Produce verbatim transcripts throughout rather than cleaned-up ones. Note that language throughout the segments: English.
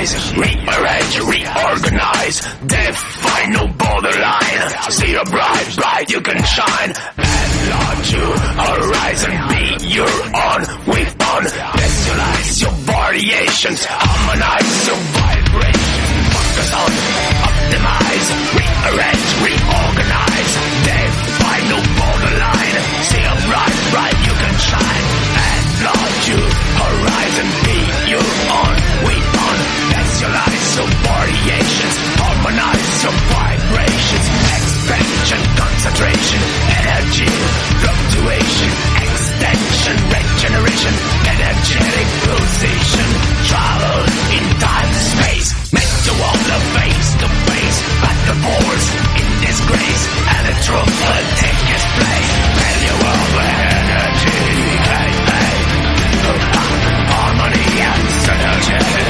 Visualize, rearrange, reorganize, define no borderline. See a bright, bright you can shine. Enlarge your horizon, be your own weapon. Visualize your variations, harmonize your vibrations. Focus on, optimize, rearrange, reorganize, define no borderline. See a bright, bright you can shine. Enlarge your horizon, be your own weapon. Visualize your variations, harmonize your vibrations. Expansion, concentration, energy, fluctuation, extension, regeneration, energetic pulsation. Travel in time and space, make you wanna face to face. At the force, in disgrace, and the truth will take its place. Tell you all the energy, hey, hey. Harmony and synergy.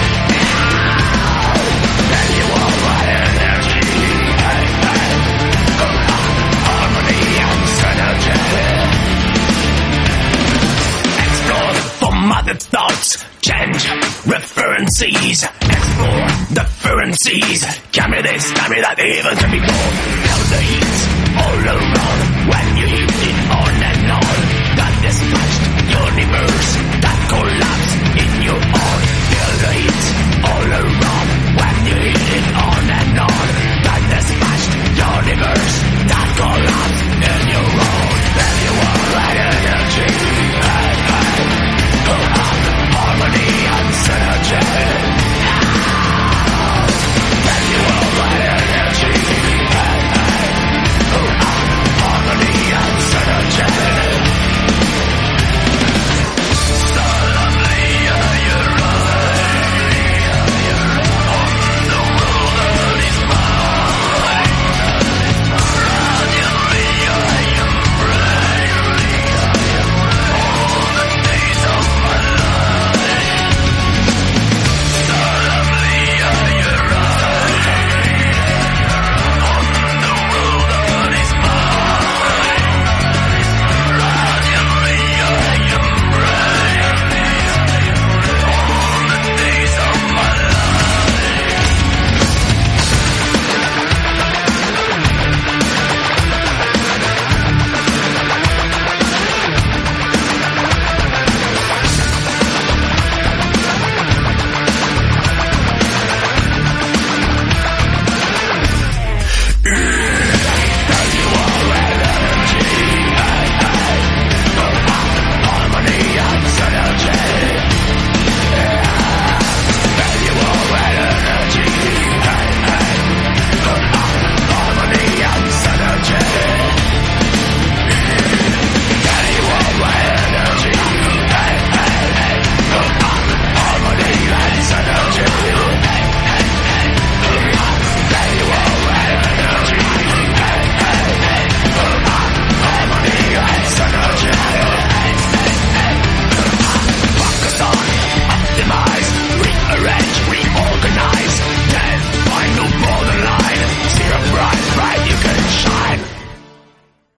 Tell you all the energy, hey, hey. Harmony and synergy. Explore from other thoughts, change references. Explore differences. Can be this, can be that, even can be more. Feel the heat all around when you hit it on and on. Got this touched universe.